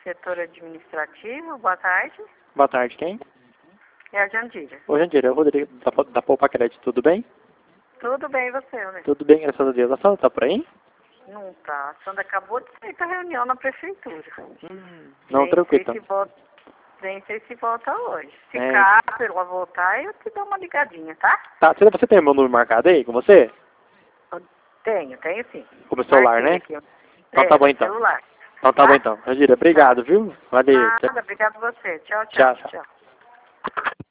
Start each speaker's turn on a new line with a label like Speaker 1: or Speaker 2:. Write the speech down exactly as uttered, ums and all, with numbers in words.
Speaker 1: Setor administrativo, boa tarde.
Speaker 2: Boa tarde, quem?
Speaker 1: É a Jandira.
Speaker 2: Oi, Jandira, é o Rodrigo da, da Poupa Crédito, tudo bem?
Speaker 1: Tudo bem, e você, né?
Speaker 2: Tudo bem, graças a Deus. A Sandra tá por aí?
Speaker 1: Não tá. A Sandra acabou de sair pra reunião na prefeitura.
Speaker 2: Hum, não,
Speaker 1: Nem
Speaker 2: tranquilo.
Speaker 1: sei se volta, nem sei se volta hoje. Se
Speaker 2: É.
Speaker 1: caso ela voltar, eu te dou uma ligadinha, tá?
Speaker 2: Tá, você, você tem meu número marcado aí com você?
Speaker 1: Tenho, tenho sim.
Speaker 2: Com o meu celular,
Speaker 1: Marquei
Speaker 2: né?
Speaker 1: aqui, ó.
Speaker 2: Então
Speaker 1: É,
Speaker 2: tá bom
Speaker 1: no
Speaker 2: então.
Speaker 1: celular.
Speaker 2: Então tá
Speaker 1: Tá?
Speaker 2: bom então. Jandira, obrigado, viu? Valeu.
Speaker 1: Nada, obrigado a você. Tchau, tchau.
Speaker 2: Tchau, tchau.
Speaker 1: Tchau.